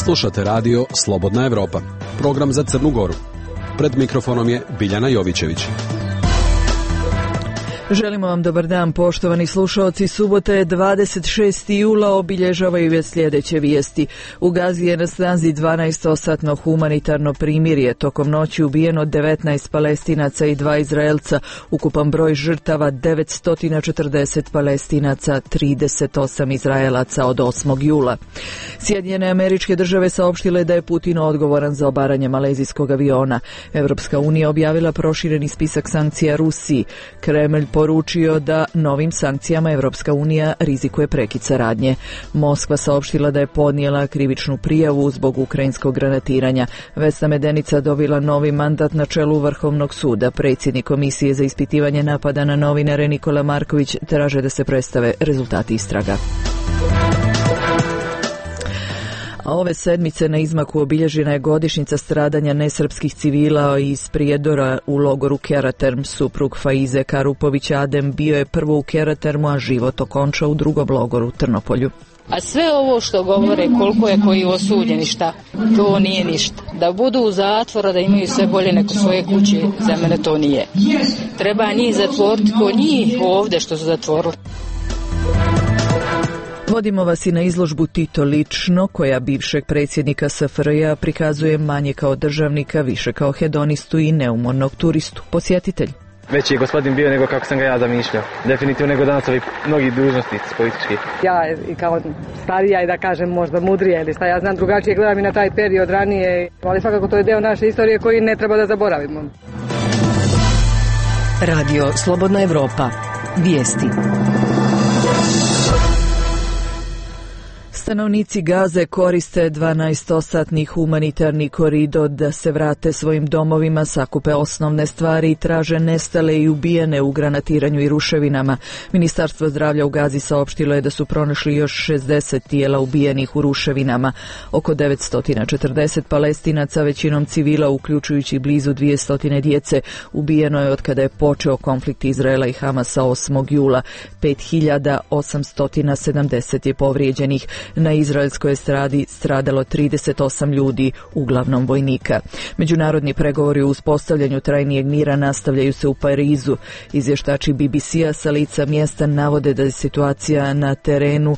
Slušate radio Slobodna Evropa, program za Crnu Goru. Pred mikrofonom je Biljana Jovićević. Želimo vam dobar dan, poštovani slušaoci. Subota je 26. jula, obilježavaju je sljedeće vijesti. U Gazi je na snazi 12-satno humanitarno primirje. Tokom noći ubijeno 19 Palestinaca i 2 Izraelca. Ukupan broj žrtava 940 Palestinaca, 38 Izraelaca od 8. jula. Sjedinjene Američke Države saopštile da je Putin odgovoran za obaranje malezijskog aviona. Evropska unija objavila prošireni spisak sankcija Rusiji. Kremlj poručio da novim sankcijama Evropska unija rizikuje prekid saradnje. Moskva saopštila da je podnijela krivičnu prijavu zbog ukrajinskog granatiranja. Vesna Medenica dobila novi mandat na čelu Vrhovnog suda. Predsjednik Komisije za ispitivanje napada na novinare Nikola Marković traže da se predstave rezultati istraga. A ove sedmice na izmaku obilježena je godišnjica stradanja nesrpskih civila iz Prijedora u logoru Keraterm. Suprug Faize Karupović Adem bio je prvo u Keratermu, a život okončao u drugom logoru Trnopolju. A sve ovo što govore koliko je koji osuđeni šta, to nije ništa. Da budu u zatvoru, da imaju sve bolje neko svoje kuće, za mene to nije. Treba njih zatvoriti ko njih ovdje što su zatvorili. Vodimo vas i na izložbu Tito lično, koja bivšeg predsjednika SFRJ prikazuje manje kao državnika, više kao hedonistu i neumornog turistu. Posjetitelj. Veći je gospodin bio nego kako sam ga ja zamišljao. Definitivno nego danas ovi mnogi dužnosnici politički. Ja i kao starija i da kažem možda mudrija ili šta ja znam, drugačije gledam i na taj period ranije, ali svakako to je deo naše istorije koji ne treba da zaboravimo. Radio Slobodna Evropa. Vijesti. Stanovnici Gaze koriste 12-satni humanitarni koridor da se vrate svojim domovima, sakupe osnovne stvari i traže nestale i ubijene u granatiranju i ruševinama. Ministarstvo zdravlja u Gazi saopštilo je da su pronašli još 60 tijela ubijenih u ruševinama. Oko 940 Palestinaca, većinom civila, uključujući blizu 200 djece, ubijeno je od kada je počeo konflikt Izraela i Hamasa 8. jula. 5870 je povrijeđenih. Na izraelskoj estradi stradalo 38 ljudi, uglavnom vojnika. Međunarodni pregovori o uspostavljanju trajnijeg mira nastavljaju se u Parizu. Izvještači BBC-a sa lica mjesta navode da je situacija na terenu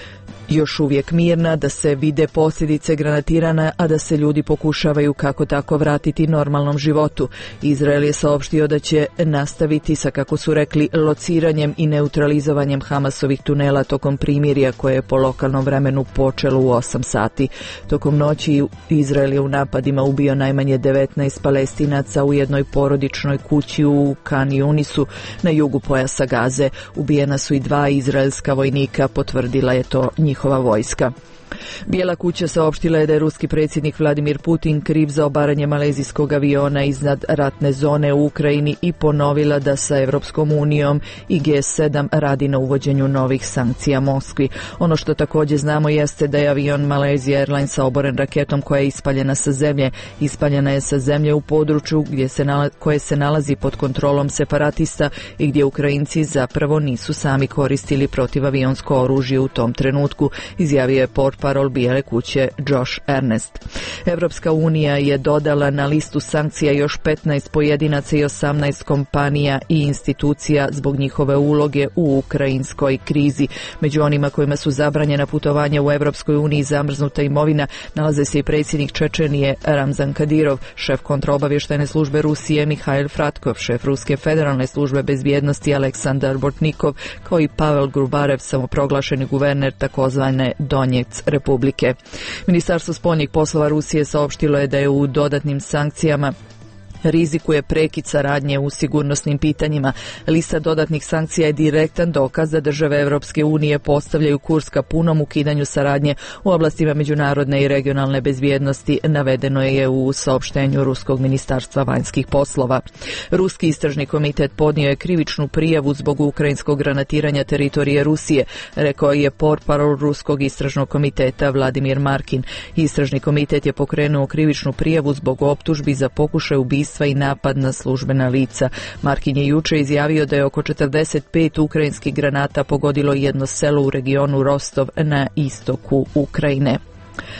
još uvijek mirna, da se vide posljedice granatirana, a da se ljudi pokušavaju kako tako vratiti normalnom životu. Izrael je saopštio da će nastaviti sa, kako su rekli, lociranjem i neutralizovanjem Hamasovih tunela tokom primirja koje je po lokalnom vremenu počelo u 8 sati. Tokom noći Izrael je u napadima ubio najmanje 19 Palestinaca u jednoj porodičnoj kući u Kan Yunisu na jugu pojasa Gaze. Ubijena su i 2 izraelska vojnika, potvrdila je to njihova vojska. Bijela kuća saopštila je da je ruski predsjednik Vladimir Putin kriv za obaranje malezijskog aviona iznad ratne zone u Ukrajini i ponovila da sa Evropskom unijom i G7 radi na uvođenju novih sankcija Moskvi. Ono što također znamo jeste da je avion Malaysia Airlinesa oboren raketom koja je ispaljena sa zemlje. Ispaljena je sa zemlje u području koje se nalazi pod kontrolom separatista i gdje Ukrajinci zapravo nisu sami koristili protivavionsko oružje u tom trenutku, izjavio je portparol Bijele kuće Josh Ernest. Evropska unija je dodala na listu sankcija još 15 pojedinaca i 18 kompanija i institucija zbog njihove uloge u ukrajinskoj krizi. Među onima kojima su zabranjena putovanja u Evropskoj uniji i zamrznuta imovina nalaze se i predsjednik Čečenije Ramzan Kadirov, šef kontraobavještajne službe Rusije Mihail Fratkov, šef Ruske federalne službe bezbjednosti Aleksandar Bortnikov, kao i Pavel Grubarev, samoproglašeni guverner takozvane Donjec Republike. Ministarstvo spoljnih poslova Rusije saopštilo je da je u dodatnim sankcijama rizikuje prekid saradnje u sigurnosnim pitanjima. Lista dodatnih sankcija je direktan dokaz da države Evropske unije postavljaju kurs ka punom ukidanju saradnje u oblastima međunarodne i regionalne bezbjednosti, navedeno je u saopštenju Ruskog ministarstva vanjskih poslova. Ruski istražni komitet podnio je krivičnu prijavu zbog ukrajinskog granatiranja teritorije Rusije, rekao je portparol Ruskog istražnog komiteta Vladimir Markin. Istražni komitet je pokrenuo krivičnu prijavu zbog optužbi za pokušaj ubistva i napad na službena lica. Markin je juče izjavio da je oko 45 ukrajinskih granata pogodilo jedno selo u regionu Rostov na istoku Ukrajine.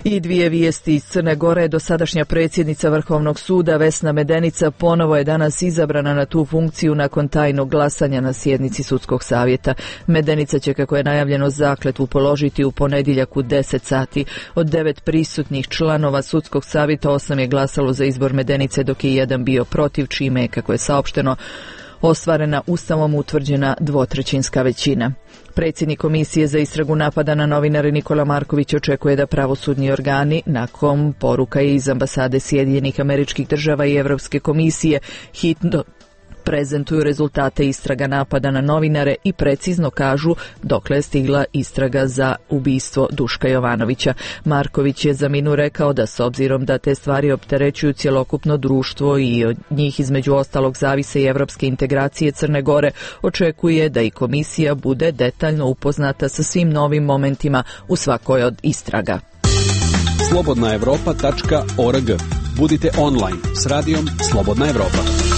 I dvije vijesti iz Crne Gore. Dosadašnja predsjednica Vrhovnog suda Vesna Medenica ponovo je danas izabrana na tu funkciju nakon tajnog glasanja na sjednici sudskog savjeta. Medenica će, kako je najavljeno, zakletvu položiti u ponedjeljak u 10 sati. Od 9 prisutnih članova sudskog savjeta 8 je glasalo za izbor Medenice, dok je 1 bio protiv, čime je, kako je saopšteno, ostvarena Ustavom utvrđena dvotrećinska većina. Predsjednik Komisije za istragu napada na novinare Nikola Marković očekuje da pravosudni organi, nakon poruka iz ambasade Sjedinjenih Američkih Država i Europske komisije, hitno prezentuju rezultate istraga napada na novinare i precizno kažu dokle je stigla istraga za ubistvo Duška Jovanovića. Marković je za Minu rekao da, s obzirom da te stvari opterećuju cjelokupno društvo i od njih između ostalog zavise i evropske integracije Crne Gore, očekuje da i komisija bude detaljno upoznata sa svim novim momentima u svakoj od istraga. Slobodnaevropa.org. Budite online s radijom Slobodna Evropa.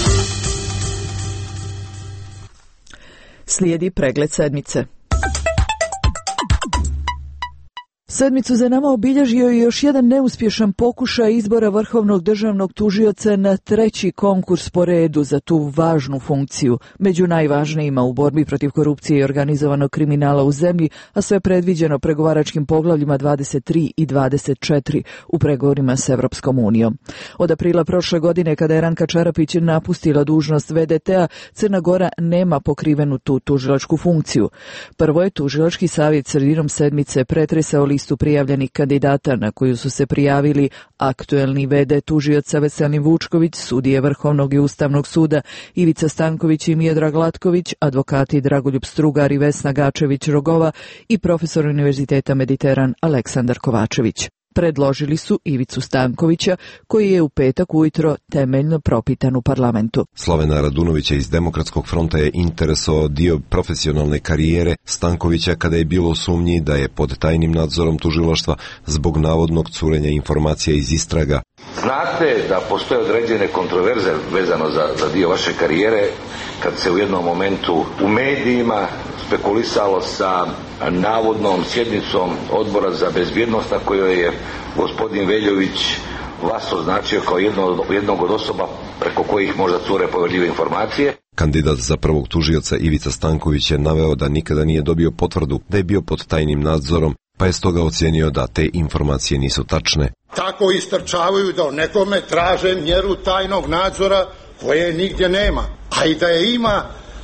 Slijedi pregled sedmice. Sedmicu za nama obilježio je još jedan neuspješan pokušaj izbora vrhovnog državnog tužioca na treći konkurs po redu za tu važnu funkciju, među najvažnijima u borbi protiv korupcije i organizovanog kriminala u zemlji, a sve predviđeno pregovaračkim poglavljima 23 i 24 u pregovorima s Evropskom unijom. Od aprila prošle godine, kada je Ranka Čarapić napustila dužnost VDT-a, Crna Gora nema pokrivenu tu tužilačku funkciju. Prvo je tužilački savjet sredinom sedmice pretresao listu prijavljenih kandidata na koju su se prijavili aktuelni v.d. tužioca Veselin Vučković, sudije Vrhovnog i Ustavnog suda Ivica Stanković i Miodrag Latković, advokati Dragoljub Strugar i Vesna Gačević-Rogova i profesor Univerziteta Mediteran Aleksandar Kovačević. Predložili su Ivicu Stankovića, koji je u petak ujutro temeljno propitan u parlamentu. Slavena Radunovića iz Demokratskog fronta je interesovao dio profesionalne karijere Stankovića kada je bilo u sumnji da je pod tajnim nadzorom tužilaštva zbog navodnog curenja informacija iz istraga. Znate da postoje određene kontroverze vezano za dio vaše karijere, kad se u jednom momentu u medijima spekulisalo sa navodnom sjednicom odbora za bezbjednost na kojoj je gospodin Veljović vas označio kao jednog od osoba preko kojih možda cure povjerljive informacije. Kandidat za prvog tužioca Ivica Stanković je naveo da nikada nije dobio potvrdu da je bio pod tajnim nadzorom, pa je stoga ocijenio da te informacije nisu tačne. Tako istrčavaju da nekome traže mjeru tajnog nadzora koje nigdje nema, a i da je ima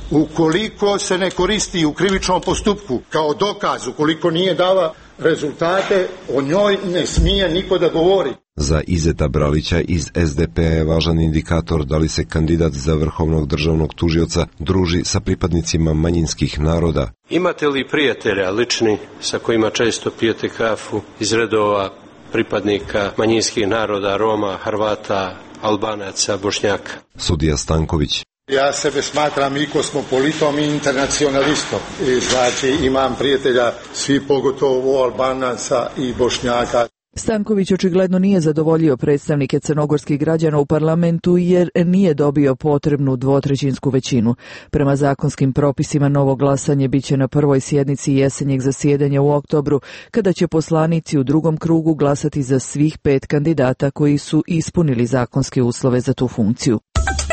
ukoliko se ne koristi u krivičnom postupku kao dokaz, ukoliko nije dala rezultate, o njoj ne smije niko da govori. Za Izeta Bralića iz SDP-a je važan indikator da li se kandidat za vrhovnog državnog tužioca druži sa pripadnicima manjinskih naroda. Imate li prijatelja lični sa kojima često pijete kafu iz redova pripadnika manjinskih naroda, Roma, Hrvata, Albanaca, Bošnjaka? Sudija Stanković. Ja sebe smatram i kosmopolitom i internacionalistom. Znači imam prijatelja svi, pogotovo Albanaca i Bošnjaka. Stanković očigledno nije zadovoljio predstavnike crnogorskih građana u parlamentu jer nije dobio potrebnu dvotrećinsku većinu. Prema zakonskim propisima novo glasanje biće na prvoj sjednici jesenjeg zasjedanja u oktobru, kada će poslanici u drugom krugu glasati za svih 5 kandidata koji su ispunili zakonske uslove za tu funkciju.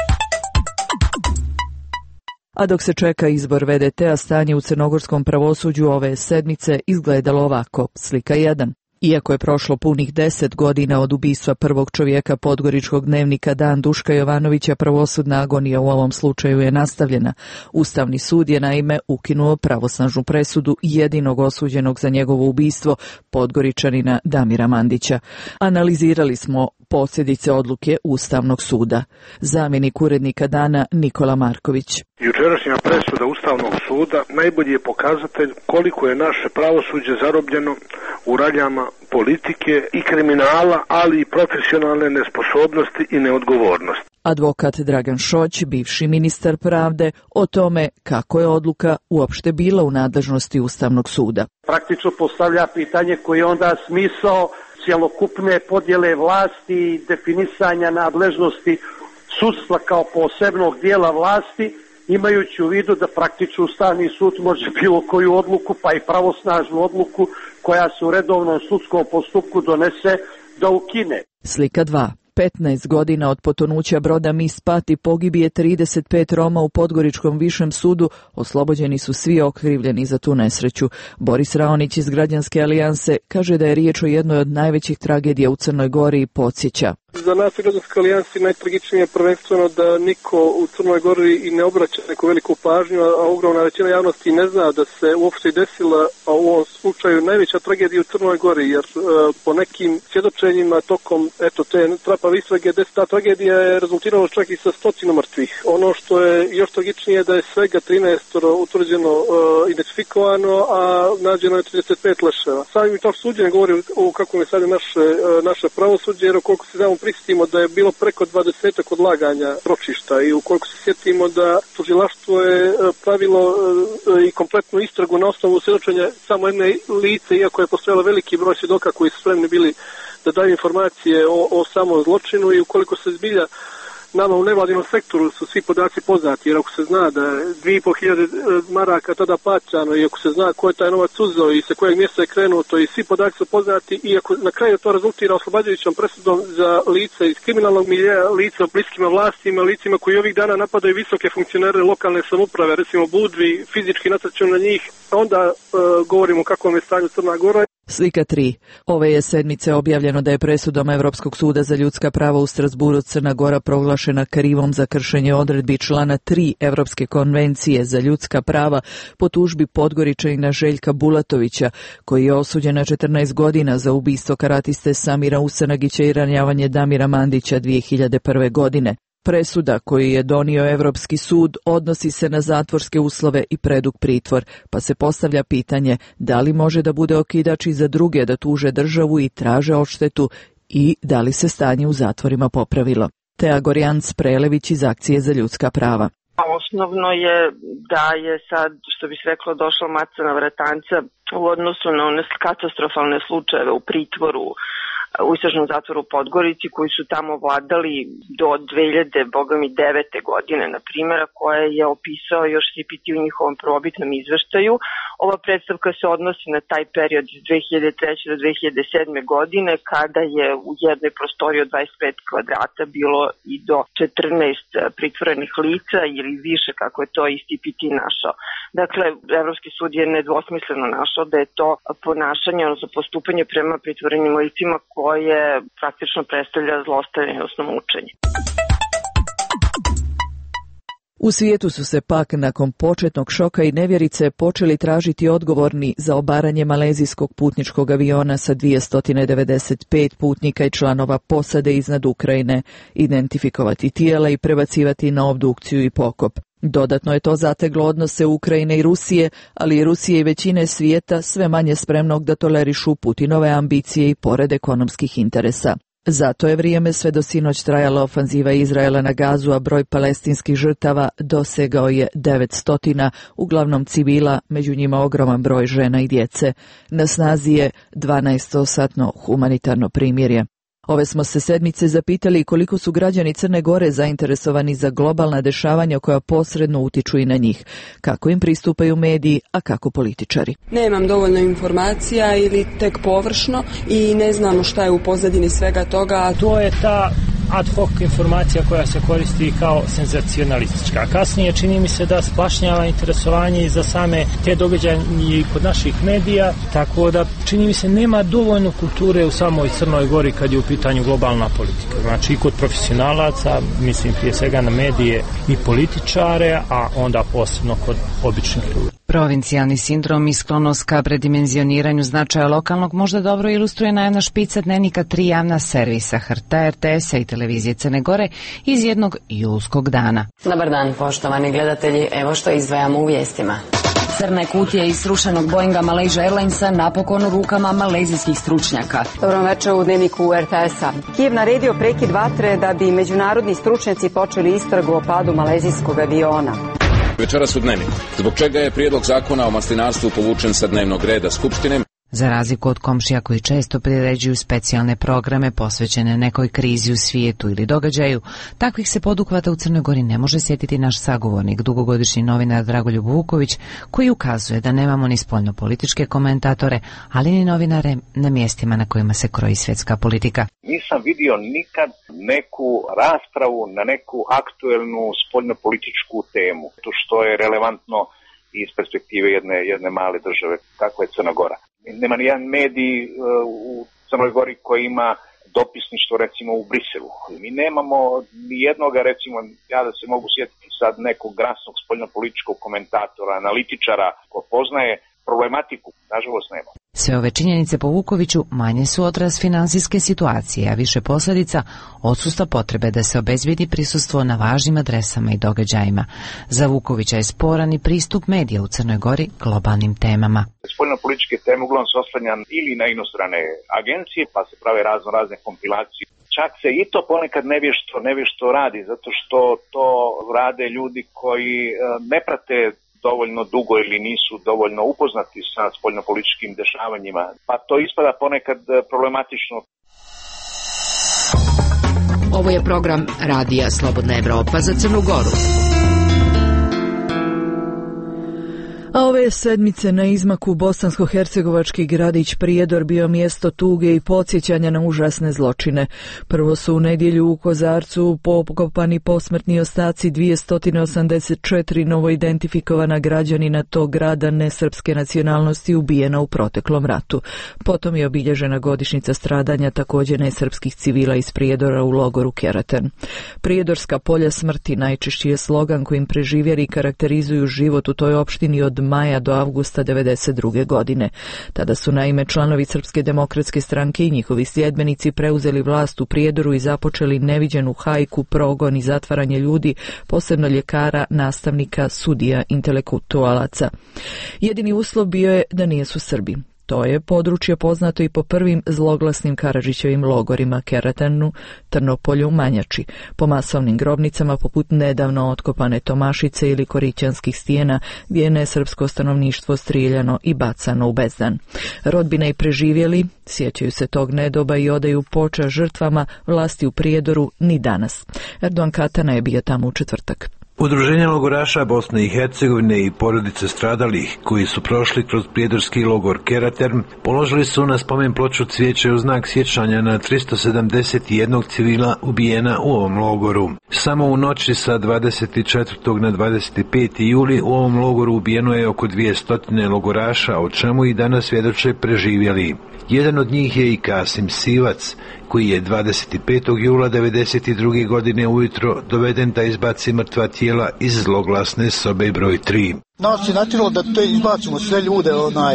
A dok se čeka izbor VDT-a, stanje u crnogorskom pravosuđu ove sedmice izgledalo ovako. Slika 1. Iako je prošlo punih 10 godina od ubistva prvog čovjeka podgoričkog dnevnika Dan Duška Jovanovića, pravosudna agonija u ovom slučaju je nastavljena. Ustavni sud je naime ukinuo pravosnažnu presudu jedinog osuđenog za njegovo ubistvo, podgoričanina Damira Mandića. Analizirali smo posljedice odluke Ustavnog suda. Zamjenik urednika Dana Nikola Marković. Jučerašnja presuda Ustavnog suda najbolji je pokazatelj koliko je naše pravosuđe zarobljeno u raljama politike i kriminala, ali i profesionalne nesposobnosti i neodgovornosti. Advokat Dragan Šoć, bivši ministar pravde, o tome kako je odluka uopšte bila u nadležnosti Ustavnog suda. Praktično postavlja pitanje koji je onda smisao cjelokupne podjele vlasti i definisanja nadležnosti sudstva kao posebnog dijela vlasti imajući u vidu da praktično Ustavni sud može bilo koju odluku, pa i pravosnažnu odluku koja se u redovnom sudskom postupku donese, da ukine. Slika 2. 15 godina od potonuća broda Mispat i pogibije 35 Roma u Podgoričkom višem sudu, oslobođeni su svi okrivljeni za tu nesreću. Boris Raonić iz Građanske alijanse kaže da je riječ o jednoj od najvećih tragedija u Crnoj Gori i podsjeća. Za nas u Građanskoj alijansi najtragičnije je prvenstveno da niko u Crnoj Gori i ne obraća neku veliku pažnju, a ogromna većina javnosti ne zna da se uopšte desila, a u ovom slučaju najveća tragedija u Crnoj Gori, jer po nekim svjedočenjima tokom te trapave istrage ta tragedija je rezultirala čak i sa 100 mrtvih. Ono što je još tragičnije da je svega 13 utvrđeno identifikovano, a nađeno je 35 leševa. Samim to suđenje govori o kakvom je sad naše pravosuđe, jer koliko se znamo prisjetimo da je bilo preko 20 odlaganja ročišta i ukoliko se sjetimo da tužilaštvo je pravilo i kompletnu istragu na osnovu svjedočenja samo jedne lice, iako je postojalo veliki broj svjedoka koji su spremni bili da daju informacije o samom zločinu, i ukoliko se zbilja nama u nevladinom sektoru su svi podaci poznati, jer ako se zna da je 2500 maraka tada plaćano i ako se zna ko je taj novac uzeo i sa kojeg mjesta je krenuto i svi podaci su poznati, i ako na kraju to rezultira oslobađajućom presudom za lice iz kriminalnog miljeja, lica bliskima vlastima, licima koji ovih dana napadaju visoke funkcionere lokalne samouprave, recimo Budvi, fizički nasrću na njih, onda govorimo o kakvom je stanju Crna Gora. Slika 3. Ove je sedmice objavljeno da je presudom Evropskog suda za ljudska prava u Strasburu Crna Gora proglašena krivom za kršenje odredbi člana 3 Evropske konvencije za ljudska prava po tužbi Podgoričanina Željka Bulatovića, koji je osuđen na 14 godina za ubistvo karatiste Samira Usanagića i ranjavanje Damira Mandića 2001. godine. Presuda koju je donio Evropski sud odnosi se na zatvorske uslove i predug pritvor, pa se postavlja pitanje da li može da bude okidač i za druge da tuže državu i traže odštetu i da li se stanje u zatvorima popravilo. Teja Gorjanc Prelević iz Akcije za ljudska prava. Osnovno je da je sad, što bi se reklo, došla maca na vratanca u odnosu na one katastrofalne slučajeve u pritvoru, u istražnom zatvoru u Podgorici, koji su tamo vladali do 2009. godine, na primjera, koje je opisao još CPT u njihovom prvobitnom izveštaju. Ova predstavka se odnosi na taj period iz 2003. do 2007. godine, kada je u jednoj prostoriji od 25 kvadrata bilo i do 14 pritvorenih lica ili više, kako je to i CPT našao. Dakle, Evropski sud je nedvosmisleno našao da je to ponašanje, odnosno postupanje prema pritvorenim licima koje praktično predstavlja zlostavljanje, odnosno mučenje. U svijetu su se pak nakon početnog šoka i nevjerice počeli tražiti odgovorni za obaranje malezijskog putničkog aviona sa 295 putnika i članova posade iznad Ukrajine, identifikovati tijela i prebacivati na obdukciju i pokop. Dodatno je to zateglo odnose Ukrajine i Rusije, ali i Rusije i većine svijeta sve manje spremnog da tolerišu Putinove ambicije i pored ekonomskih interesa. Zato je vrijeme sve do sinoć trajala ofanziva Izraela na Gazu, a broj palestinskih žrtava dosegao je 900, uglavnom civila, među njima ogroman broj žena i djece. Na snazi je 12-satno humanitarno primirje. Ove smo se sedmice zapitali koliko su građani Crne Gore zainteresovani za globalna dešavanja koja posredno utiču i na njih, kako im pristupaju mediji, a kako političari. Nemam dovoljno informacija ili tek površno i ne znamo šta je u pozadini svega toga. To je ta ad hoc informacija koja se koristi kao senzacionalistička. Kasnije čini mi se da splašnjava interesovanje i za same te događaje i kod naših medija, tako da čini mi se nema dovoljno kulture u samoj Crnoj Gori kad je u pitanju globalna politika. Znači i kod profesionalaca, mislim prije svega na medije i političare, a onda posebno kod običnih ljudi. Provincijalni sindrom i sklonost ka predimenzioniranju značaja lokalnog možda dobro ilustruje najavna špica dnevnika 3 javna servisa HRT-a, RTS-a i televizije Crne Gore iz jednog julskog dana. Dobar dan, poštovani gledatelji, evo što izdvajamo u vijestima. Crne kutije iz srušenog Boeinga Malaysia Airlinesa napokon u rukama malezijskih stručnjaka. Dobro večer u dnevniku RTS-a. Kijev naredio prekid vatre da bi međunarodni stručnjaci počeli istragu o padu malezijskog aviona. Večeras u dnevniku. Zbog čega je prijedlog zakona o maslinarstvu povučen sa dnevnog reda Skupštine? Za razliku od komšija koji često priređuju specijalne programe posvećene nekoj krizi u svijetu ili događaju, takvih se poduhvata u Crnoj Gori ne može sjetiti naš sagovornik, dugogodišnji novinar Dragoljub Vuković, koji ukazuje da nemamo ni spoljnopolitičke komentatore, ali ni novinare na mjestima na kojima se kroji svjetska politika. Nisam vidio nikad neku raspravu na neku aktuelnu spoljnopolitičku temu, to što je relevantno iz perspektive jedne male države, kakva je Crna Gora. Nema nijedan medij u Crnoj Gori koji ima dopisništvo recimo u Briselu. Mi nemamo nijednoga, recimo, ja da se mogu sjetiti sad nekog grasnog spoljnopolitičkog komentatora, analitičara ko poznaje problematiku, nažalost nema. Sve ove činjenice po Vukoviću manje su odraz finansijske situacije, a više posljedica odsustva potrebe da se obezbijedi prisustvo na važnim adresama i događajima. Za Vukovića je sporan i pristup medija u Crnoj Gori globalnim temama. Spoljnopolitičke teme uglavnom se oslanjaju ili na inostrane agencije, pa se prave razne kompilacije. Čak se i to ponekad nevješto radi, zato što to rade ljudi koji ne prate dovoljno dugo ili nisu dovoljno upoznati sa spoljnopolitičkim dešavanjima, pa to ispada ponekad problematično. Ovo je program Radija Slobodna Evropa za Crnu Goru. A ove sedmice na izmaku bosansko-hercegovački gradić Prijedor bio mjesto tuge i podsjećanja na užasne zločine. Prvo su u nedjelju u Kozarcu pokopani posmrtni ostaci 284 novoidentifikovana građanina tog grada nesrpske nacionalnosti ubijena u proteklom ratu. Potom je obilježena godišnjica stradanja također nesrpskih civila iz Prijedora u logoru Keraten. Prijedorska polja smrti najčešći je slogan kojim preživjeli karakterizuju život u toj opštini od maja do avgusta 1992. godine. Tada su naime članovi Srpske demokratske stranke i njihovi sljedbenici preuzeli vlast u Prijedoru i započeli neviđenu hajku, progon i zatvaranje ljudi, posebno ljekara, nastavnika, sudija, intelektualaca. Jedini uslov bio je da nisu Srbi. To je područje poznato i po prvim zloglasnim Karadžićevim logorima Keratenu, Trnopolju, Manjači, po masovnim grobnicama poput nedavno otkopane Tomašice ili Korićanskih stijena gdje je nesrpsko stanovništvo strijeljano i bacano u bezdan. Rodbine i preživjeli sjećaju se tog nedoba i odaju počast žrtvama, vlasti u Prijedoru ni danas. Erdogan Katana je bio tamo u četvrtak. Udruženja logoraša Bosne i Hercegovine i porodice stradalih koji su prošli kroz prijedorski logor Keraten položili su na spomen ploču cvijeće u znak sjećanja na 371 civila ubijena u ovom logoru. Samo u noći sa 24. na 25. juli u ovom logoru ubijeno je oko 200 logoraša, o čemu i danas svjedoče preživjeli. Jedan od njih je i Kasim Sivac, koji je 25. jula 1992. godine ujutro doveden da izbaci mrtva tijela iz zloglasne sobe broj 3. Nas je natjeralo da te izbacimo sve ljude,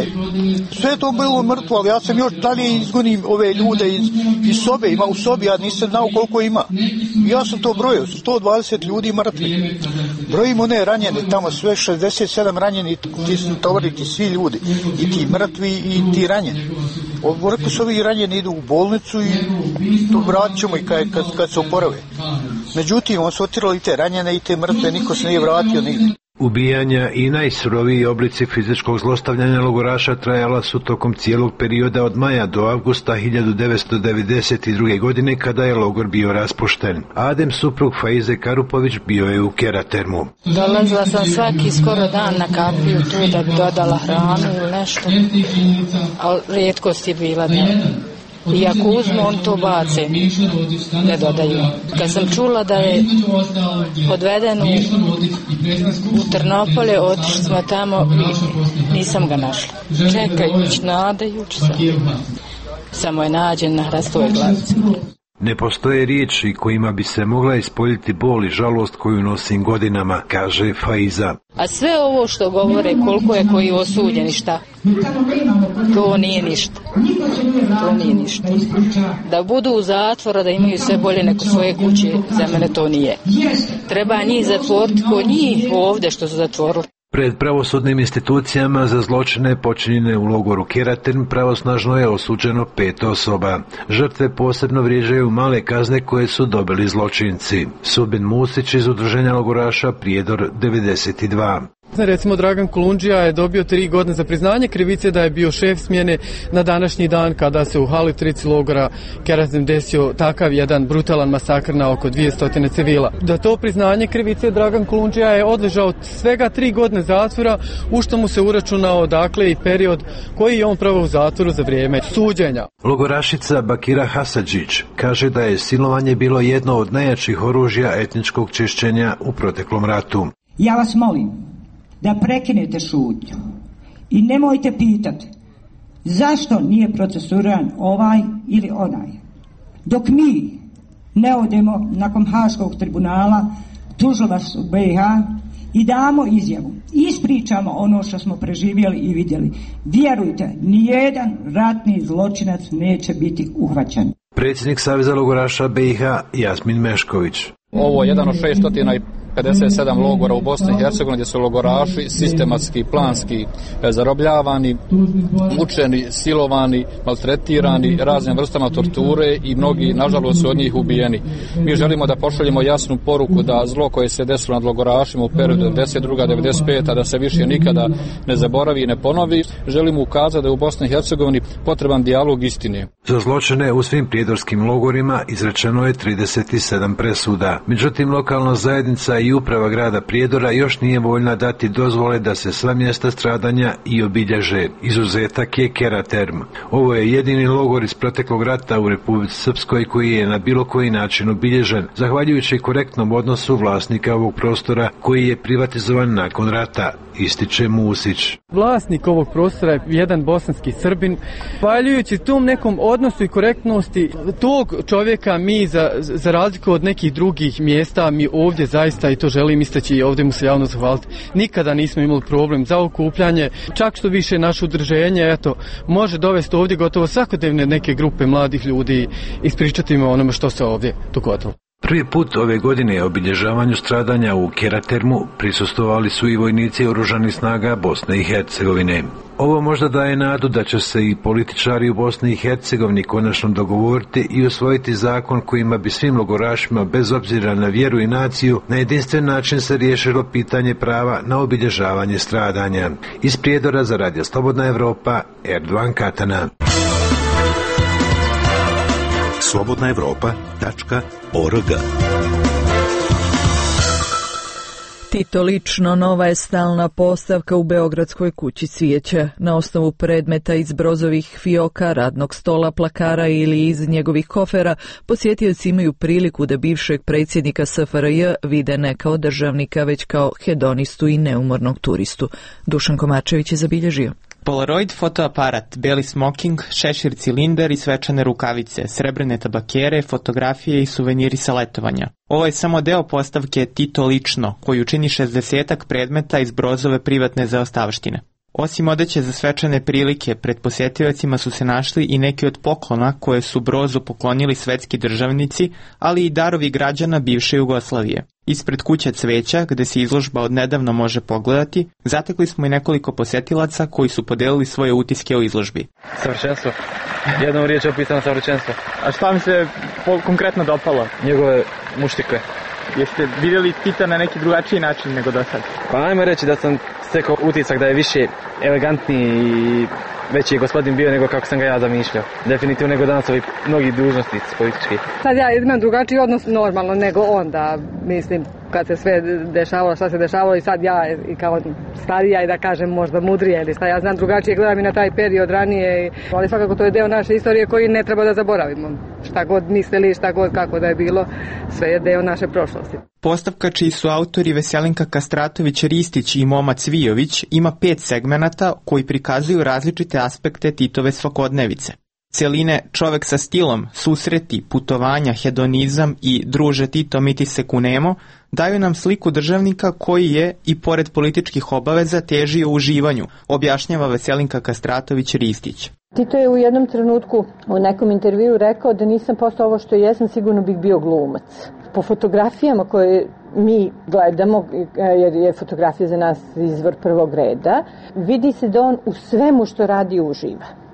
sve je to bilo mrtvo, ali ja sam još dalje izgonim ove ljude iz sobe, ima u sobi, ja nisam znao koliko ima. Ja sam to brojio, 120 ljudi mrtvi. Brojim one ranjene, tamo sve 67 ranjeni, ti su tovariti svi ljudi, i ti mrtvi i ti ranjeni. Rekao su ovi ranjeni idu u bolnicu i to vratit ćemo i kad se oporave. Međutim, on su otirali te ranjene i te mrtve, niko se nije vratio nigdje. Ubijanja i najsuroviji oblici fizičkog zlostavljanja logoraša trajala su tokom cijelog perioda od maja do avgusta 1992. godine kada je logor bio raspušten. Adem, suprug Faize Karupović, bio je u Keratermu. Dolazila sam svaki skoro dan na kapiju tu da bi dodala hranu ili nešto, ali rijetkost je bila da. I ako uzmu, on to bace, ne dodaju. Kad sam čula da je odveden u Trnopolje, otišli smo tamo i nisam ga našla. Čekajući, nadajući se. Samo je nađen na hrastovoj glavici. Ne postoje riječi kojima bi se mogla ispoljiti bol i žalost koju nosim godinama, kaže Faiza. A sve ovo što govore koliko je koji osuđeni, šta? To nije ništa. To nije ništa. Da budu u zatvoru, da imaju sve bolje neko svoje kuće, za mene to nije. Treba njih zatvoriti ko njih ovdje što su zatvorili. Pred pravosudnim institucijama za zločine počinjene u logoru Keraten pravosnažno je osuđeno 5 osoba. Žrtve posebno vrijeđaju male kazne koje su dobili zločinci. Subin Musić iz udruženja logoraša Prijedor 92. Recimo Dragan Kolundžija je dobio 3 godine za priznanje krivice da je bio šef smjene na današnji dan kada se u hali Trici logora Keratem desio takav jedan brutalan masakr na oko 200 civila. Da to priznanje krivice Dragan Kolundžija je odležao svega 3 godine zatvora, u što mu se uračunao dakle i period koji je on proveo u zatvoru za vrijeme suđenja. Logorašica Bakira Hasadžić kaže da je silovanje bilo jedno od najjačih oružja etničkog čišćenja u proteklom ratu. Ja vas molim da prekinete šutnju i nemojte pitati zašto nije procesuiran ovaj ili onaj. Dok mi ne odemo nakon Haškog tribunala, tužilaštvu u BiH i damo izjavu, ispričamo ono što smo preživjeli i vidjeli. Vjerujte, nijedan ratni zločinac neće biti uhvaćen. Predsjednik Saveza logoraša BiH Jasmin Mešković. Ovo je jedan od 657 logora u Bosni i Hercegovini gdje su logoraši sistematski, planski zarobljavani, mučeni, silovani, maltretirani raznim vrstama torture i mnogi, nažalost, su od njih ubijeni. Mi želimo da pošaljemo jasnu poruku da zlo koje se desilo nad logorašima u periodu 92-95, da se više nikada ne zaboravi i ne ponovi. Želimo ukazati da je u Bosni i Hercegovini potreban dijalog istine. Za zločine u svim prijedorskim logorima izrečeno je 37 presuda. Međutim, lokalna zajednica i uprava grada Prijedora još nije voljna dati dozvole da se sva mjesta stradanja i obilježe. Izuzetak je Keraterm. Ovo je jedini logor iz proteklog rata u Republici Srpskoj koji je na bilo koji način obilježen, zahvaljujući korektnom odnosu vlasnika ovog prostora koji je privatizovan nakon rata, ističe Musić. Vlasnik ovog prostora je jedan bosanski Srbin. Zahvaljujući tom nekom odnosu i korektnosti tog čovjeka mi za razliku od nekih drugih mjesta, mi ovdje zaista, i to želim istaći i ovdje mu se javno zahvaliti, nikada nismo imali problem za okupljanje, čak što više naše udruženje može dovesti ovdje gotovo svakodnevne neke grupe mladih ljudi i ispričati im o onome što se ovdje dogodilo. Prvi put ove godine obilježavanju stradanja u Keratermu prisustvovali su i vojnici oružanih snaga Bosne i Hercegovine. Ovo možda daje nadu da će se i političari u Bosni i Hercegovini konačno dogovoriti i usvojiti zakon kojima bi svim logorašima, bez obzira na vjeru i naciju, na jedinstven način se riješilo pitanje prava na obilježavanje stradanja. Iz Prijedora za Radio Slobodna Evropa, Erdovan Katana. slobodnaevropa.org. Tito lično nova je stalna postavka u Beogradskoj kući cvijeća. Na osnovu predmeta iz Brozovih fioka, radnog stola, plakara ili iz njegovih kofera, posjetioci imaju priliku da bivšeg predsjednika SFRJ vide ne kao državnika, već kao hedonistu i neumornog turistu. Dušan Komačević je zabilježio. Polaroid fotoaparat, beli smoking, šešir cilindar i svečane rukavice, srebrne tabakere, fotografije i suveniri sa letovanja. Ovo je samo deo postavke Tito lično, koju čini 60-ak predmeta iz Brozove privatne zaostavštine. Osim odeće za svečane prilike, pred posjetiocima su se našli i neki od poklona koje su Brozu poklonili svetski državnici, ali i darovi građana bivše Jugoslavije. Ispred kuće cveća, gde se izložba od nedavno može pogledati, zatekli smo i nekoliko posjetilaca koji su podelili svoje utiske o izložbi. Savršenstvo. Jednom riječ je opisano savršenstvo. A šta vam se konkretno dopalo? Njegove muštikve. Jeste vidjeli Tita na neki drugačiji način nego do sad? Pa ajmo reći da sam stekao utisak da je više elegantniji i veći je gospodin bio nego kako sam ga ja zamišljao. Definitivno nego danas ovi mnogi dužnosnici politički. Sad ja imam drugačiji odnos normalno nego onda, mislim, kad se sve dešavalo, šta se dešavalo i sad ja i kao starija i da kažem možda mudrija ili šta ja znam drugačije, gledam i na taj period ranije, ali svakako to je deo naše istorije koji ne treba da zaboravimo. Šta god mislili, šta god kako da je bilo, sve je deo naše prošlosti. Postavka čiji su autori Veselinka Kastratović-Ristić i Moma Cvijović ima 5 segmenata koji prikazuju različite aspekte Titove svakodnevice. Celine Čovek sa stilom, susreti, putovanja, hedonizam i Druže Tito mi ti se kunemo daju nam sliku državnika koji je, i pored političkih obaveza, težio uživanju, objašnjava Veselinka Kastratović-Ristić. Tito je u jednom trenutku u nekom intervjuu rekao da nisam postao ovo što jesam, sigurno bih bio glumac. Po fotografijama koje mi gledamo, jer je fotografija za nas izvor prvog reda, vidi se da on u svemu što radi uživa.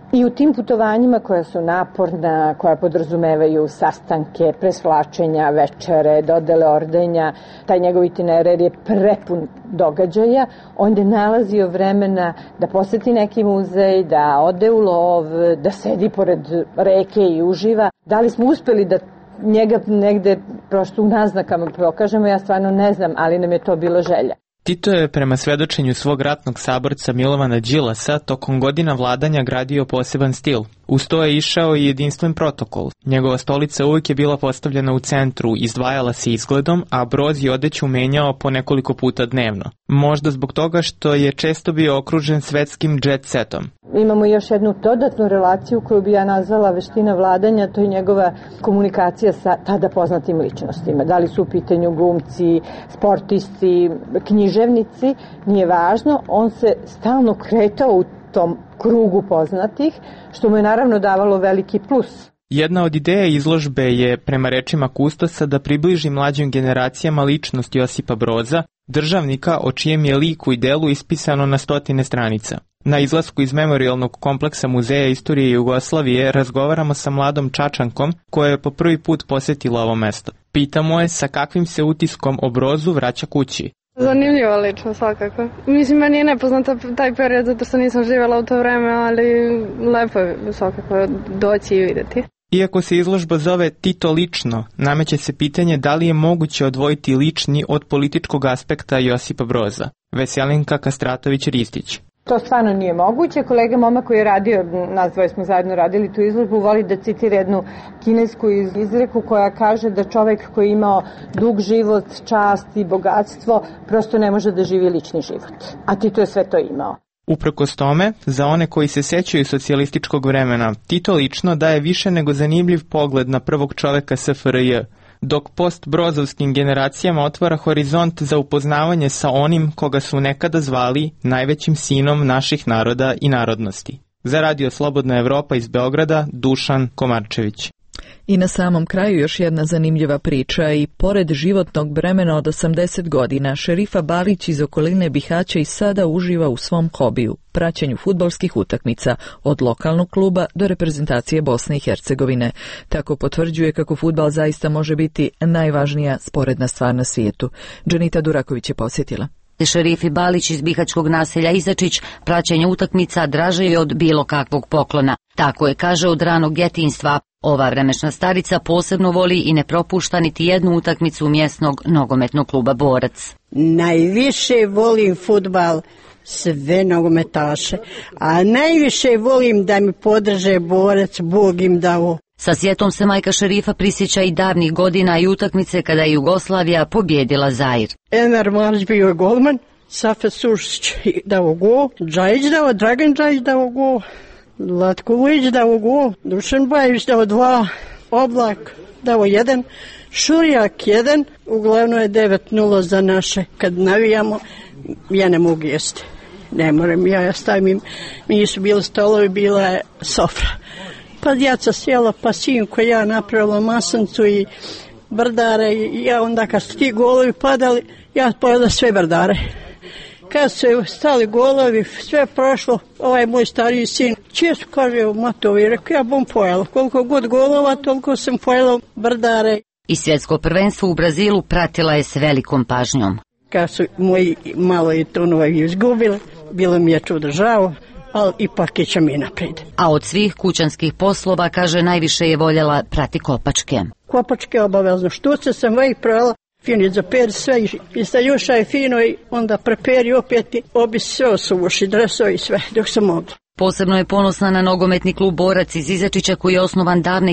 I u tim putovanjima koja su naporna, koja podrazumevaju sastanke, presvlačenja, večere, dodele ordenja, taj njegov itinerar je prepun događaja, on je nalazio vremena da poseti neki muzej, da ode u lov, da sedi pored reke i uživa. Da li smo uspeli da njega negde prosto u naznakama pokažemo, ja stvarno ne znam, ali nam je to bila želja. Tito je prema svedočenju svog ratnog saborca Milovana Đilasa tokom godina vladanja gradio poseban stil. Uz to je išao i jedinstven protokol. Njegova stolica uvijek je bila postavljena u centru, izdvajala se izgledom, a broz i odeću menjao po nekoliko puta dnevno. Možda zbog toga što je često bio okružen svetskim jet setom. Imamo još jednu dodatnu relaciju koju bi ja nazvala veština vladanja, to je njegova komunikacija sa tada poznatim ličnostima. Da li su u pitanju glumci, sportisti, književnici, nije važno, on se stalno kretao u tom krugu poznatih, što mu je naravno davalo veliki plus. Jedna od ideja izložbe je, prema rečima kustosa, da približi mlađim generacijama ličnost Josipa Broza, državnika o čijem je liku i delu ispisano na 100 stranica. Na izlasku iz memorijalnog kompleksa Muzeja istorije Jugoslavije razgovaramo sa mladom Čačankom koja je po prvi put posjetila ovo mesto. Pitamo je sa kakvim se utiskom o Brozu vraća kući. Zanimljiva lično svakako. Mislim, meni je nepoznata taj period zato što nisam živjela u to vreme, ali lepo je svakako doći i vidjeti. Iako se izložba zove Tito lično, nameće se pitanje da li je moguće odvojiti lični od političkog aspekta Josipa Broza. Veselinka Kastratović-Ristić. To stvarno nije moguće. Kolega momak koji je radio, nas dvoje smo zajedno radili tu izložbu, voli da citira jednu kinesku izreku koja kaže da čovjek koji je imao dug život, čast i bogatstvo prosto ne može da živi lični život. A Tito je sve to imao. Uprkos tome, za one koji se sećaju socijalističkog vremena, Tito lično daje više nego zanimljiv pogled na prvog čoveka SFRJ, dok post-brozovskim generacijama otvara horizont za upoznavanje sa onim koga su nekada zvali najvećim sinom naših naroda i narodnosti. Za Radio Slobodna Evropa iz Beograda, Dušan Komarčević. I na samom kraju još jedna zanimljiva priča. I pored životnog bremena od 80 godina, Šerifa Balić iz okoline Bihaća i sada uživa u svom hobiju, praćenju fudbalskih utakmica, od lokalnog kluba do reprezentacije Bosne i Hercegovine. Tako potvrđuje kako fudbal zaista može biti najvažnija sporedna stvar na svijetu. Dženita Duraković je posjetila. Šerifi Balić iz bihaćkog naselja Izačić praćenje utakmica draže je od bilo kakvog poklona. Tako je, kaže, od ranog djetinjstva. Ova vremešna starica posebno voli i ne propušta niti jednu utakmicu mjesnog nogometnog kluba Borac. Najviše volim fudbal, sve nogometaše, a najviše volim da mi podrže Borac, Bog im dao. Sa sjetom se majka Šerifa prisjeća i davnih godina i utakmice kada je Jugoslavija pobjedila Zair. Enver Marić bio je golman, Safet Sušić dao gol, Džajić dao, Dragan Džajić dao gol, Latko Vujić dao gol, Dušan Bajević dao 2, Oblak dao 1, Šurijak 1, uglavnom je 9-0 za naše. Kad navijamo, ja ne mogu jesti, ne moram, ja stavim, nisu bili stolovi, bila je sofra. Pa djeca sjela, pa sinko ja napravila masancu i brdare i ja onda kad su ti golovi padali, ja pojela sve brdare. Kad su stali golovi, sve prošlo, ovaj moj stariji sin, često kaže u matovi, rekao ja bom pojela, koliko god golova, toliko sam pojela brdare. I svjetsko prvenstvo u Brazilu pratila je s velikom pažnjom. Kad su moji malo i tonova izgubili, bilo mi je čudo žao, ali ipak ićem i naprijed. A od svih kućanskih poslova, kaže, najviše je voljela prati kopačke. Kopačke obavezno, štuce sam već prala, fino zaperi sve i stajuša je fino i onda preperi opet i obi sve osuši, dresovi sve dok sam mogla. Posebno je ponosna na nogometni klub Borac iz Izačića koji je osnovan davne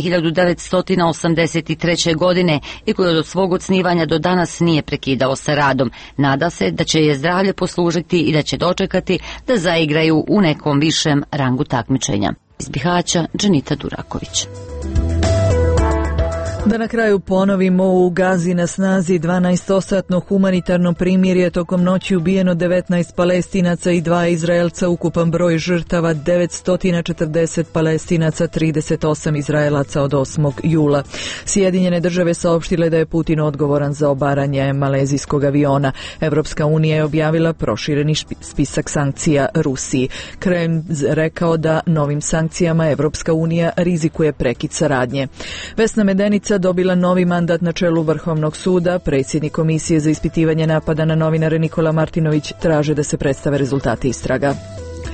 1983. godine i koji od svog osnivanja do danas nije prekidao sa radom. Nada se da će je zdravlje poslužiti i da će dočekati da zaigraju u nekom višem rangu takmičenja. Iz Bihaća, Dženita Duraković. Da na kraju ponovimo, u Gazi na snazi 12-satno humanitarno primirje, tokom noći ubijeno 19 Palestinaca i 2 Izraelca, ukupan broj žrtava 940 Palestinaca, 38 Izraelaca od 8. jula. Sjedinjene države saopštile da je Putin odgovoran za obaranje malezijskog aviona. Evropska unija je objavila prošireni spisak sankcija Rusiji. Kreml rekao da novim sankcijama Evropska unija rizikuje prekid saradnje. Vesna Medenica dobila novi mandat na čelu Vrhovnog suda. Predsjednik Komisije za ispitivanje napada na novinare Nikola Martinović traže da se predstave rezultati istraga.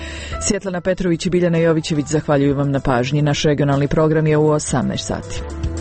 Svjetlana Petrović i Biljana Jovićević zahvaljuju vam na pažnji. Naš regionalni program je u 18 sati.